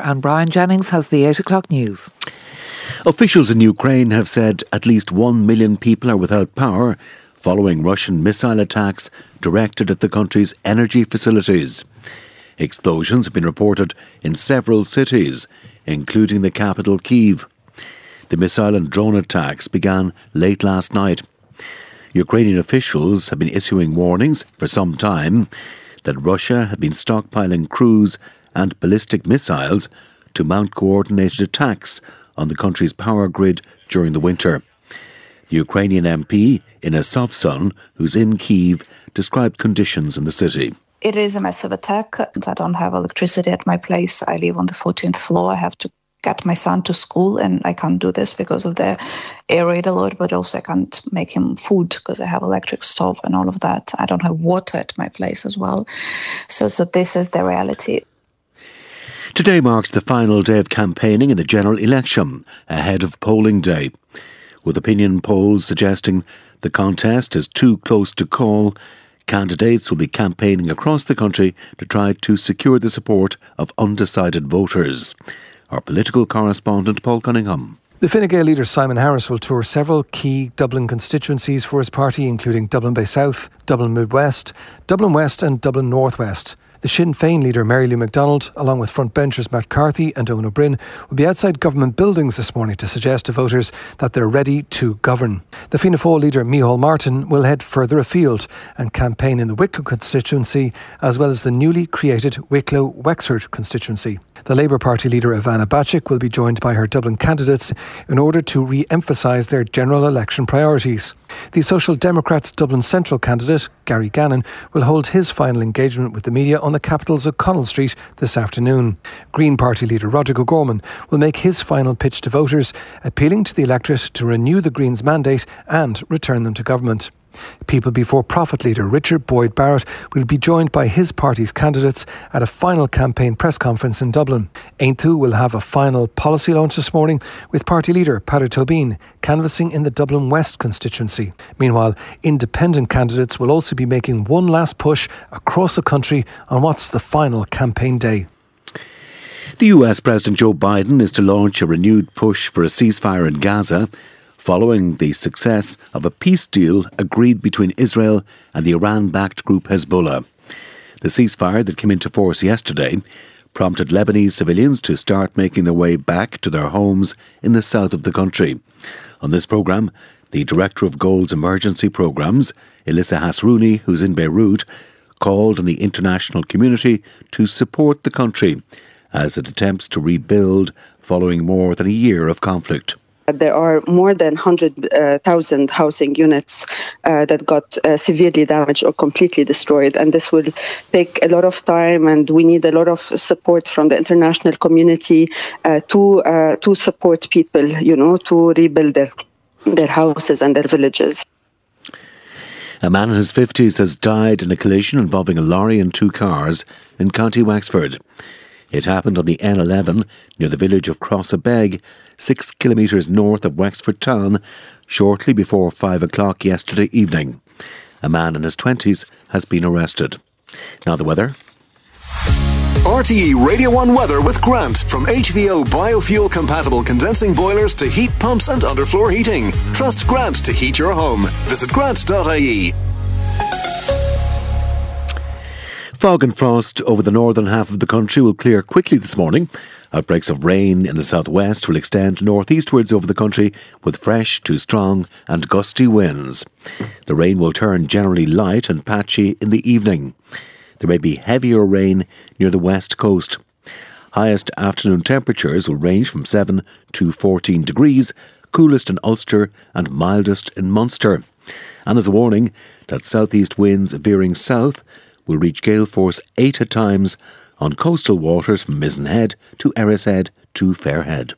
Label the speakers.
Speaker 1: and Brian Jennings has the 8 o'clock news.
Speaker 2: Officials in Ukraine have said at least 1 million people are without power following Russian missile attacks directed at the country's energy facilities. Explosions have been reported in several cities, including the capital Kyiv. The missile and drone attacks began late last night. Ukrainian officials have been issuing warnings for some time that Russia had been stockpiling cruise and ballistic missiles to mount coordinated attacks on the country's power grid during the winter. The Ukrainian MP, Ines Sovsun, who's in Kyiv, described conditions in the city.
Speaker 3: It is a massive attack. I don't have electricity at my place. I live on the 14th floor. I have to get my son to school, and I can't do this because of the air raid alert, but also I can't make him food because I have electric stove and all of that. I don't have water at my place as well. So this is the reality.
Speaker 2: Today marks the final day of campaigning in the general election, ahead of polling day. With opinion polls suggesting the contest is too close to call, candidates will be campaigning across the country to try to secure the support of undecided voters. Our political correspondent Paul Cunningham.
Speaker 4: The Fine Gael leader Simon Harris will tour several key Dublin constituencies for his party, including Dublin Bay South, Dublin Mid-West, Dublin West and Dublin North West. The Sinn Féin leader Mary Lou McDonald, along with frontbenchers Matt Carthy and Eoin O'Brien, will be outside government buildings this morning to suggest to voters that they're ready to govern. The Fianna Fáil leader Micheál Martin will head further afield and campaign in the Wicklow constituency as well as the newly created Wicklow-Wexford constituency. The Labour Party leader Ivana Bacik will be joined by her Dublin candidates in order to re-emphasise their general election priorities. The Social Democrats' Dublin Central candidate, Gary Gannon, will hold his final engagement with the media on the capital's O'Connell Street this afternoon. Green Party leader Roderick O'Gorman will make his final pitch to voters, appealing to the electorate to renew the Greens' mandate and return them to government. People Before Profit leader Richard Boyd Barrett will be joined by his party's candidates at a final campaign press conference in Dublin. Aontú will have a final policy launch this morning with party leader Peadar Tóibín canvassing in the Dublin West constituency. Meanwhile, independent candidates will also be making one last push across the country on what's the final campaign day.
Speaker 2: The US President Joe Biden is to launch a renewed push for a ceasefire in Gaza, following the success of a peace deal agreed between Israel and the Iran-backed group Hezbollah. The ceasefire that came into force yesterday prompted Lebanese civilians to start making their way back to their homes in the south of the country. On this programme, the Director of Gold's Emergency Programmes, Elissa Hasrouni, who's in Beirut, called on the international community to support the country as it attempts to rebuild following more than a year of conflict.
Speaker 5: There are more than 100,000 housing units that got severely damaged or completely destroyed. And this will take a lot of time, and we need a lot of support from the international community to support people, to rebuild their houses and their villages.
Speaker 2: A man in his 50s has died in a collision involving a lorry and two cars in County Wexford. It happened on the N11 near the village of Crossabeg, 6 kilometres north of Wexford town, shortly before 5 o'clock yesterday evening. A man in his 20s has been arrested. Now the weather.
Speaker 6: RTE Radio 1 weather with Grant from HVO biofuel compatible condensing boilers to heat pumps and underfloor heating. Trust Grant to heat your home. Visit grant.ie.
Speaker 2: Fog and frost over the northern half of the country will clear quickly this morning. Outbreaks of rain in the southwest will extend northeastwards over the country with fresh to strong and gusty winds. The rain will turn generally light and patchy in the evening. There may be heavier rain near the west coast. Highest afternoon temperatures will range from 7 to 14 degrees, coolest in Ulster and mildest in Munster. And there's a warning that southeast winds veering south will reach gale force 8 at times on coastal waters from Mizenhead to Errishead to Fairhead.